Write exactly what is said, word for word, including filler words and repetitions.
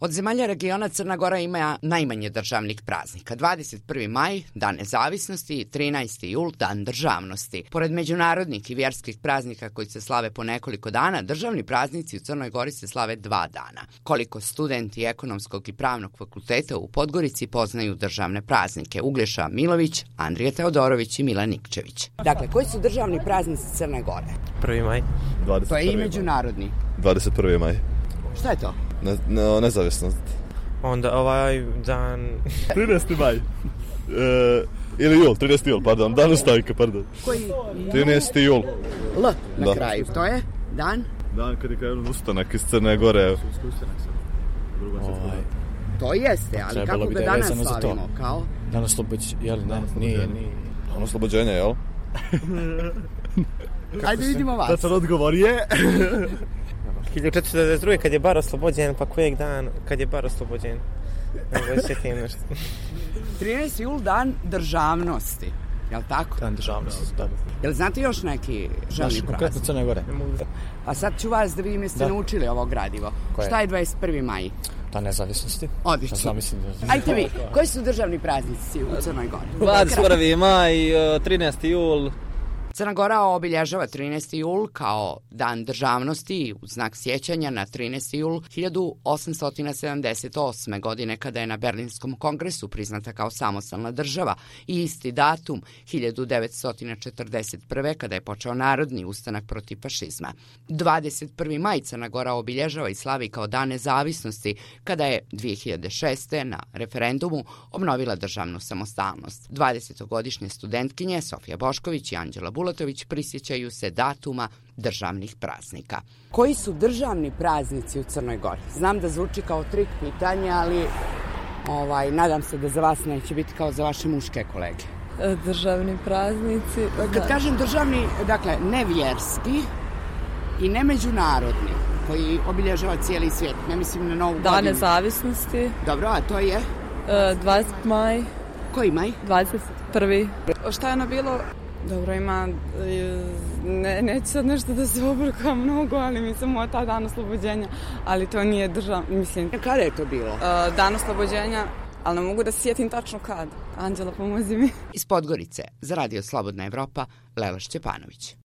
Od zemalja regiona Crna Gora ima najmanje državnih praznika. dvadeset prvi maj, Dan nezavisnosti, trinaesti jul, Dan državnosti. Pored međunarodnih i vjerskih praznika koji se slave po nekoliko dana, državni praznici u Crnoj Gori se slave dva dana. Koliko studenti ekonomskog i pravnog fakulteta u Podgorici poznaju državne praznike? Uglješa Milović, Andrija Teodorović i Milan Nikčević. Dakle, koji su državni praznici Crne Gore? prvi maj. To je i međunarodni. dvadeset prvi maj. Šta je to? Ne, ne, nezavisnost. Onda ovaj dan... trinaesti maj. E, ili jul, trinaesti jul, pardon. Dan ustavika, pardon. Koji? trinaesti jul. L na da. kraju. To je dan? Dan kad je krenut ustanak iz Crne Gore. Ovaj. To jeste, ali trebalo kako ga danas slavimo? Kao? Dan oslobođenja, jel? Ne, nije, nije. Dan oslobođenja, jel? Ajde vidimo vas. Tačan odgovor je... hiljadu četiristo devedeset druge kad je bar oslobođen, pa kojeg dan kad je bar oslobođen? Nego sjetim nešto. trinaesti jul, Dan državnosti. Jel' tako? Dan državnosti, da. Jel' znate još neki državni praznik? Konkretno Crne Gore. A sad ću vas da vidim jeste naučili ovo gradivo. Koje? Šta je dvadeset prvi maj? Dan nezavisnosti. Odlično. Da... Ajde vi, koji su državni praznici u Crnoj Gori? dvadeset prvi maj, trinaesti jul. Crna Gora obilježava trinaesti jul kao Dan državnosti u znak sjećanja na trinaesti jul hiljadu osamsto sedamdeset osme. godine kada je na Berlinskom kongresu priznata kao samostalna država i isti datum hiljadu devetsto četrdeset prve. kada je počeo narodni ustanak protiv fašizma. dvadeset prvi maj Crna Gora obilježava i slavi kao Dan nezavisnosti kada je dve hiljade šeste. na referendumu obnovila državnu samostalnost. dvadesetogodišnje studentkinje Sofija Bošković i Anđela Bulatović prisjećaju se datuma državnih praznika. Koji su državni praznici u Crnoj Gori? Znam da zvuči kao trik pitanja, ali ovaj, nadam se da za vas neće biti kao za vaše muške kolege. Državni praznici... Kad da. kažem državni, dakle, ne vjerski i ne međunarodni, koji obilježava cijeli svijet, ne mislim na novu godinu. Dan nezavisnosti. Dobro, a to je? dvadeseti maj. Koji maj? dvadeset prvi. Šta je ono bilo? Dobro, ima, ne, neću sad nešto da se obrukam mnogo, ali mislim o ta Dan oslobođenja, ali to nije držav, mislim. Kada je to bilo? Uh, dan oslobođenja, ali ne mogu da se sjetim tačno kad. Anđela, pomozi mi. Iz Podgorice, za Radio Slobodna Evropa, Lela Šćepanović.